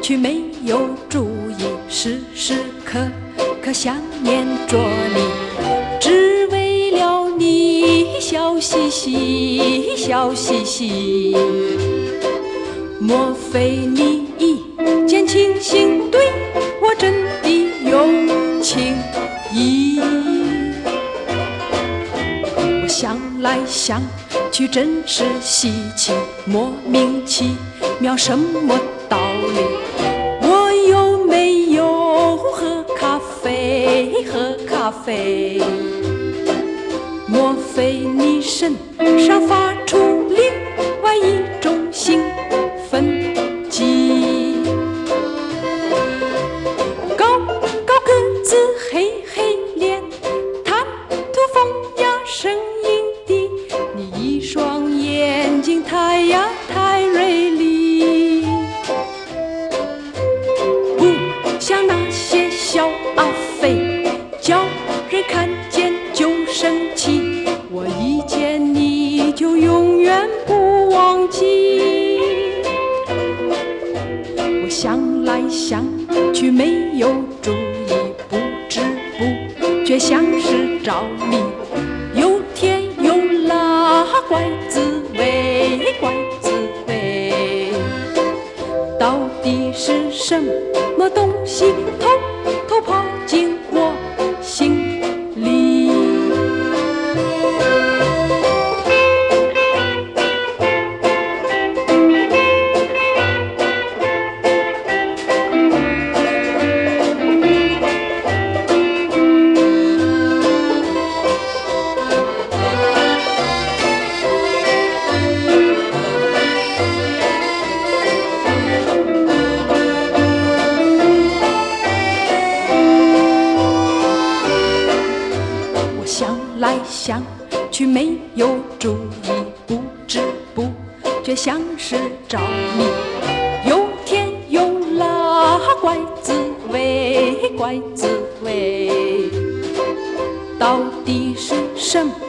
却没有注意，时时刻刻想念着你，只为了你笑嘻嘻，笑嘻嘻。莫非你一见倾心，对我真的有情意？我想来想去，真是稀奇，莫名其妙什么道理？我有没有喝咖啡？喝咖啡？莫非你身上发出另外一种兴奋剂？高高个子，黑黑脸，谈吐风雅，声音低，你一双眼睛太锐利，不像那些小阿飞，叫人看见就生气。我一见你就永远不忘记。我想来想去没有注意，不知不觉像是着迷，有甜有辣，怪滋味，怪滋味。到底是什么东西偷偷跑进我心里？想来想去没有注意，不知不觉像是着迷，有甜有辣，怪滋味，怪滋味。到底是什么